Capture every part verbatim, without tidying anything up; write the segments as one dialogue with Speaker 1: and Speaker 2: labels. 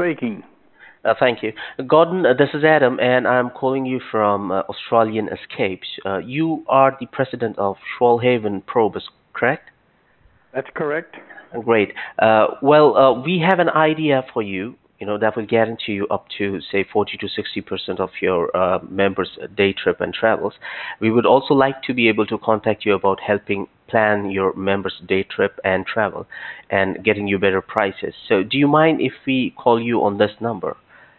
Speaker 1: speaking.
Speaker 2: Uh, thank you. Gordon, uh, this is Adam, and I'm calling you from uh, Australian Escapes. Uh, you are the president of Shoalhaven Probus, correct?
Speaker 1: That's correct.
Speaker 2: Great. Uh, well, uh, we have an idea for you, you know, that will guarantee you up to, say, forty to sixty percent of your uh, members' day trip and travels. We would also like to be able to contact you about helping plan your members' day trip and travel and getting you better prices. So, do you mind if we call you on this number?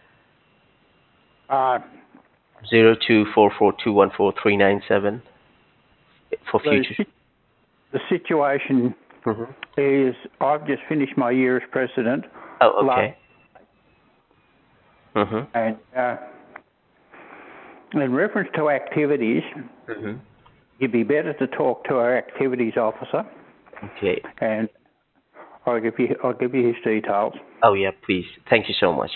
Speaker 1: Uh,
Speaker 2: Zero two four four two one four three nine seven for
Speaker 1: the,
Speaker 2: future.
Speaker 1: si- the situation
Speaker 2: Hmm.
Speaker 1: is I've just finished my year as president,
Speaker 2: Oh,
Speaker 1: last,
Speaker 2: okay. Hmm.
Speaker 1: and uh, in reference to activities,
Speaker 2: Hmm.
Speaker 1: it'd be better to talk to our activities officer,
Speaker 2: Okay.
Speaker 1: and I'll give you I'll give you his details.
Speaker 2: Oh, yeah, please. Thank you so much.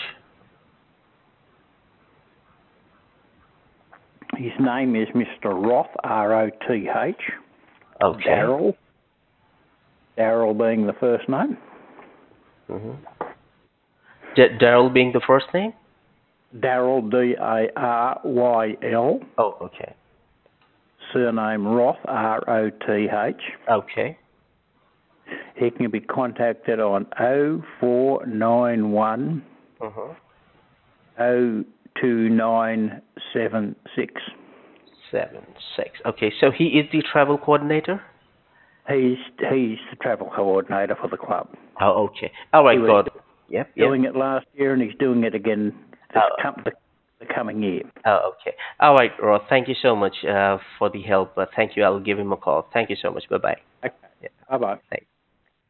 Speaker 1: His name is Mister Roth, R O T H,
Speaker 2: Okay.
Speaker 1: Darrell, Darrell being the first name,
Speaker 2: Hmm. D- Daryl being the first name?
Speaker 1: Darrell, D A R Y L,
Speaker 2: Oh, okay.
Speaker 1: surname Roth, R O T H.
Speaker 2: Okay.
Speaker 1: He can be contacted on oh four nine one
Speaker 2: Uh-huh.
Speaker 1: oh two nine seven six.
Speaker 2: Seven, six. Okay, so he is the travel coordinator?
Speaker 1: He's he's the travel coordinator for the club.
Speaker 2: Oh, okay. All
Speaker 1: He
Speaker 2: right,
Speaker 1: was
Speaker 2: got it. Yep, yep.
Speaker 1: doing it last year, and he's doing it again this
Speaker 2: Oh,
Speaker 1: com- the, the coming year.
Speaker 2: oh, okay. All right, Ross. Thank you so much uh, for the help. Uh, thank you. I'll give him a call. Thank you so much. Bye-bye.
Speaker 1: Okay.
Speaker 2: Yeah.
Speaker 1: Bye bye.
Speaker 2: Thanks.